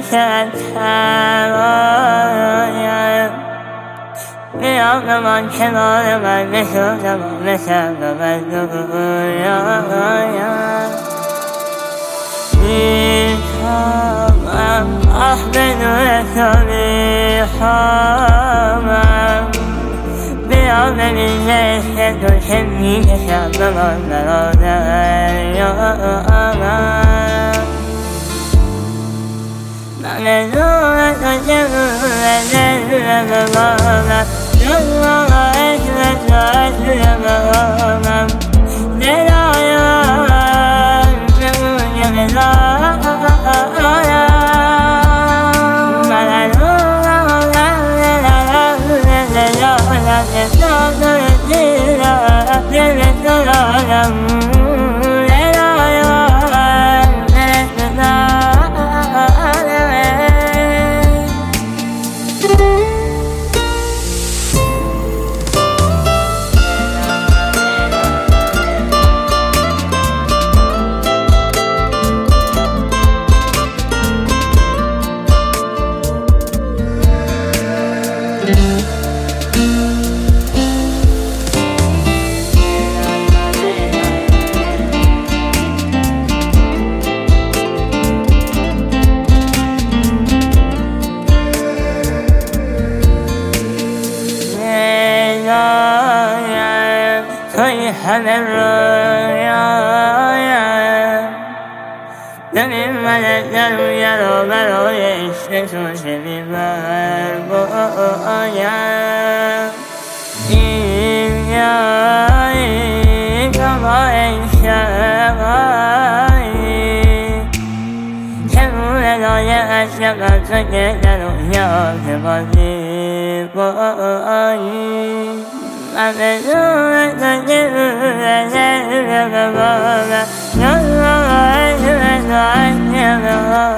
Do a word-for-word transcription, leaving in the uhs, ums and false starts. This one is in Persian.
شد ترایم بیام نمان کنار من بشو تمام شب و مجنونایم میخوامم آه بدون تو میخوامم بیا ببین عشق تو که میکشم به من برا دریامم من بدون تو چگونه دل ببارم جز عشق تو عشق ببارم دلایم بگوی بزارم من توی همه رویایم ببین من در روی رو برای عشق تو چه میبربایم این یاری تو با این شقایی چگونه لایه عشق من تو که در رویا که با زیبایی من بدون تو چگونه دل ببارم جز عشق تو عشق ببارم